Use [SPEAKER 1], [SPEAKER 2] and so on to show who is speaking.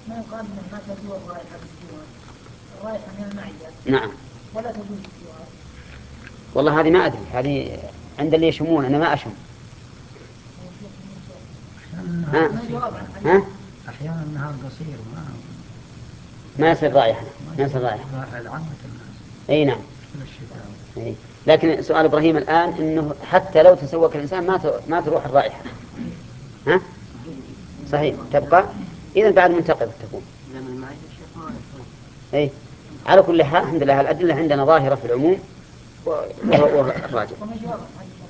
[SPEAKER 1] ما يقال انه ما تجوز الرائحه بالجوار، الرائحه من المعده.
[SPEAKER 2] نعم.
[SPEAKER 1] ولا تجوز الجوار.
[SPEAKER 2] والله هذه ما أدري، هذه عند اللي يشمون، أنا ما أشم. ها؟ ها؟
[SPEAKER 3] أحيانا النهار قصير
[SPEAKER 2] ما يصير رائحة، ما يصير رائحة.
[SPEAKER 3] العامة الناس.
[SPEAKER 2] أي نعم.
[SPEAKER 3] في الشتاء.
[SPEAKER 2] أي. لكن سؤال إبراهيم الآن إنه حتى لو تسوق الإنسان ما تروح الرائحة. ها؟ صحيح تبقى. إذا بعد منتقبة تكون. أي. على كل حال الحمد لله الأدلة عندنا ظاهرة في العموم وهو الراجح.